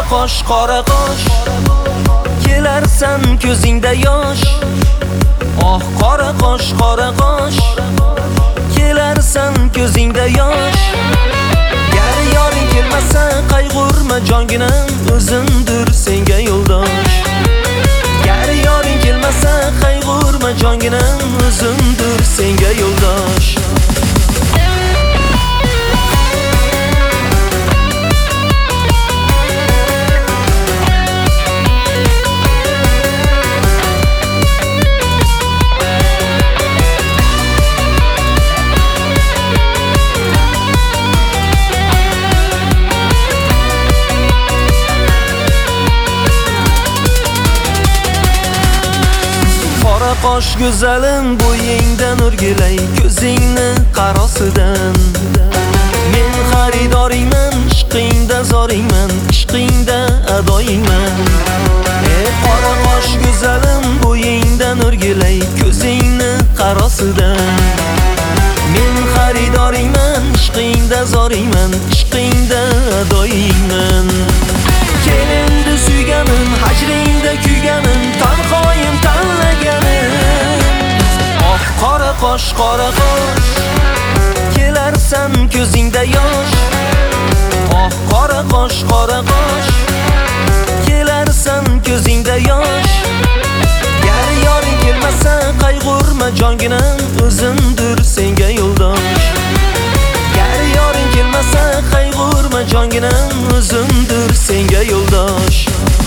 qora qosh, kelarsan ko'zingda yosh. Oh qora qosh, kelarsan ko'zingda yosh. Gar yoring kelmasa qayg'urma jonginam, o'zimdir senga yo'ldosh. Gar yoring kelmasa qayg'urma jonginam, o'zimdir senga yo'ldosh. Qosh go'zalim bo'yingdan o'rgilay, ko'zingni qarosidan. Men xaridoringman, ishqingda zoringman, ishqingda adoyingman. Qora qosh go'zalim bo'yingdan o'rgilay, ko'zingni qarosidan. Men xaridoringman, ishqingda zoringman, ishqingda adoyingman. Kelindi suyganim, hajringda kuyganim, tanhoyim tanlaganim. Oh qora qosh, kelarsan ko'zingda yosh. Oh qora qosh, kelarsan ko'zingda yosh. Gar yoring kelmasa qayg'urma jonginam, o'zimdir senga yo'ldosh. Gar yoring kelmasa qayg'urma jonginam, o'zimdir senga yo'ldosh.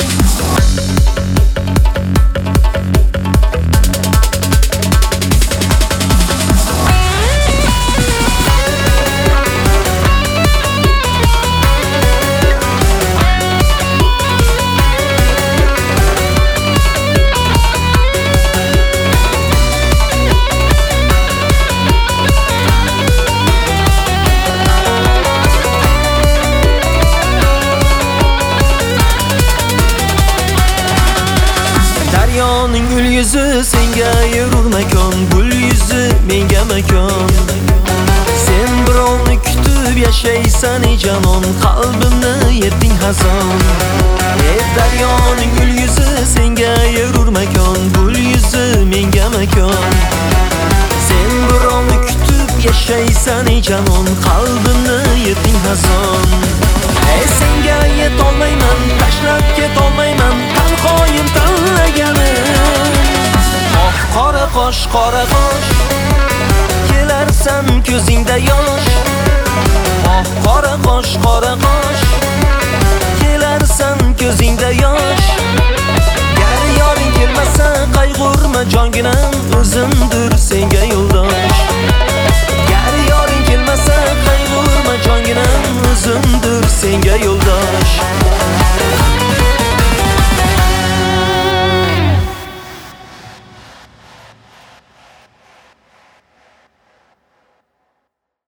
Daryoning gul yuzi senga yurur makon, gul yuzi menga makon. Sen birovni kutib yashaysan ey janon, qalbimni yetding hazon. Daryoning gul yuzi senga yurur makon, gul yuzi menga makon. Sen birovni kutib yashaysan ey janon, qalbimni yetding hazon. Senga yetolmayman, tashlab ketolmayman, tanhoyim tanlaganim. Oh qora qosh, kelarsan ko'zingda yosh. Oh qora qosh, kelarsan ko'zingda yosh. Gar yoring kelmasa qayg'urma jonginam, o'zimdir senga yo'ldosh.